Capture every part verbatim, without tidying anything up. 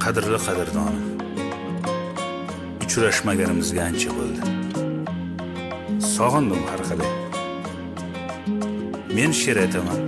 Qadrli qadrdonim, uchrashmaganimizga ancha bo'ldi. Sog'indim har qalay. Men she'r aytaman.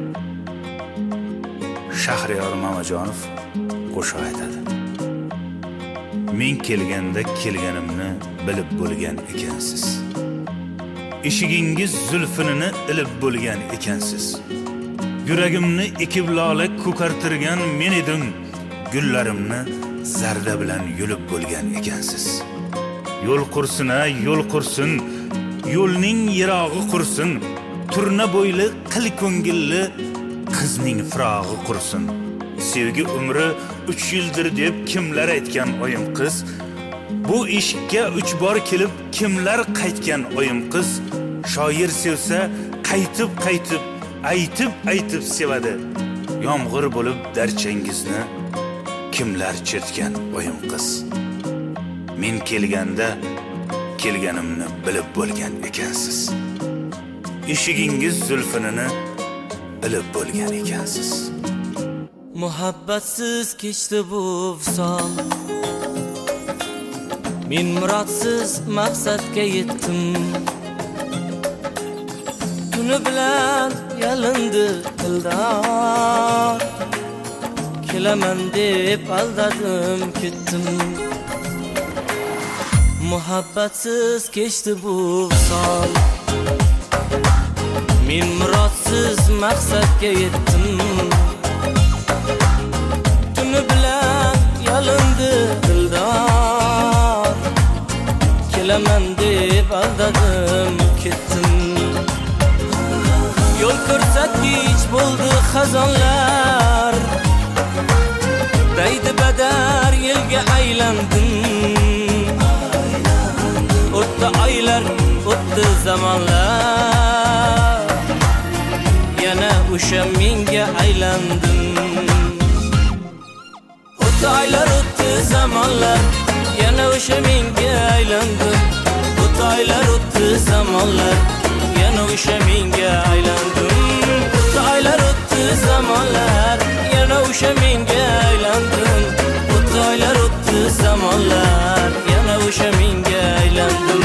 Shahriyor Mamajonov qo'shiq aytadi. Men kelganda kelganimni bilib bo'lgan ekansiz. Eshigingiz zulfinini ilib bo'lgan ekansiz. Yuragimni ekib lola ko'kartirgan men edim. Gullarimni zarda bilan yulib bo'lgan ekansiz. Yo'l qursin, yo'l qursin, yo'lning yirog'i qursin. Turna bo'yli qil ko'ngilli qizning firog'i qursin. Sevgi umri uch yildir deb kimlar aytgan oyim qiz. Bu eshikka uch bor kelib kimlar qaytgan oyim qiz. Shoir sevsa qaytib qaytib aytib aytib sevadi. Yomg'ir bo'lib darchangizni kimlar chertgan oyim qiz. Men kelganda kelganimni bilib bo'lgan ekansiz. Eshigingiz zulfinini bilib bo'lgan ekansiz. Muhabbatsiz kechdi bu visol. Men murodsiz maqsadga yetdim. Tuni bilan yalindi dildor. Kelaman deb aldadim ketdim. Muhabbatsiz kechdi bu visol. Men murodsiz maqsadga yetdim. Tuni bilan yalindi dildor. Kelaman deb aldadim ketdim. Yo'l ko'rsatkich bo'ldi xazonlar. Daydi badar yelga aylandim. O'tdi oylar, o'tdi zamonlar. Yana o'sha menga aylandim. O'tdi oylar, o'tdi zamonlar. Yana o'sha menga aylandim. O'tdi oylar, o'tdi zamonlar. Yana o'sha menga aylandim. O'tdi oylar, o'tdi zamonlar. Yana o'sha menga aylandim. O'tdi oylar, o'tdi zamonlar. Yana o'sha menga aylandim.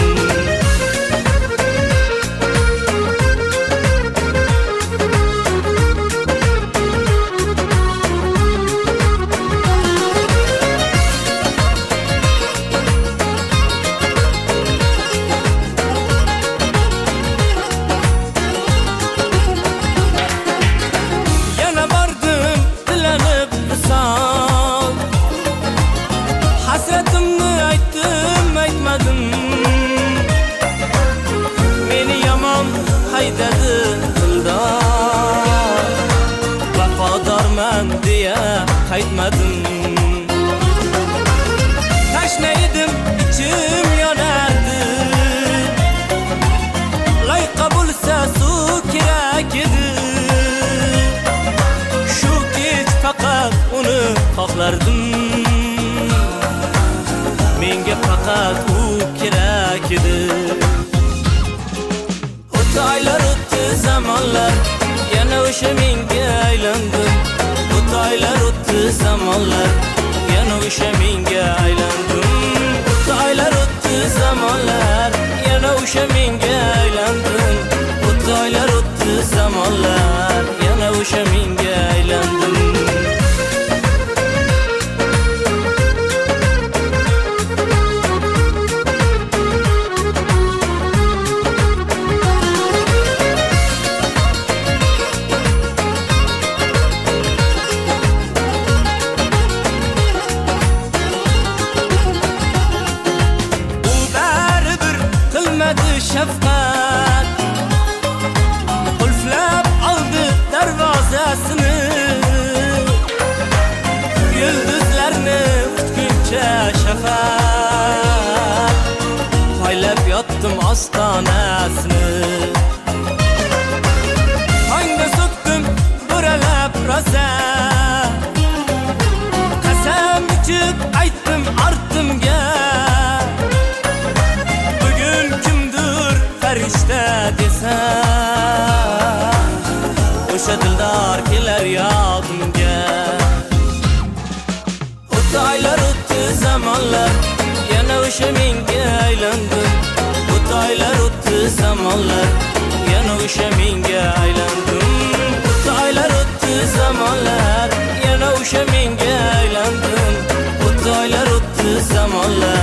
Qaytmadim. Tashna edim, ichim yonardi. Layqa bo'lsa suv kerak edi. Shu kech faqat uni xohlardim. Menga faqat u kerak edi. O'tdi oylar, o'tdi zamonlar. Yana o'sha menga aylandim. O'tdi oylar, o'tdi zamonlar. Yana o'sha menga aylandim. O'tdi oylar, o'tdi zamonlar. Yana o'sha menga aylandim. O'tdi oylar, o'tdi zamonlar. Yana o'sha menga aylandim. Şefkat qulflab oldi darvozasini. Yulduzlarni kutguncha shafaq poylab yotdim ostonasini. Tongda so'kdim bo'ralab rosa. Qasam ichib aytdim ortimga. Farishta desa o'sha dildor kelar yodimga. O'tdi oylar zamonlar yana o'sha menga aylandim. O'tdi oylar o'tdi zamonlar yana o'sha menga aylandim. O'tdi oylar o'tdi zamonlar yana o'sha menga aylandim. O'tdi oylar o'tdi zamonlar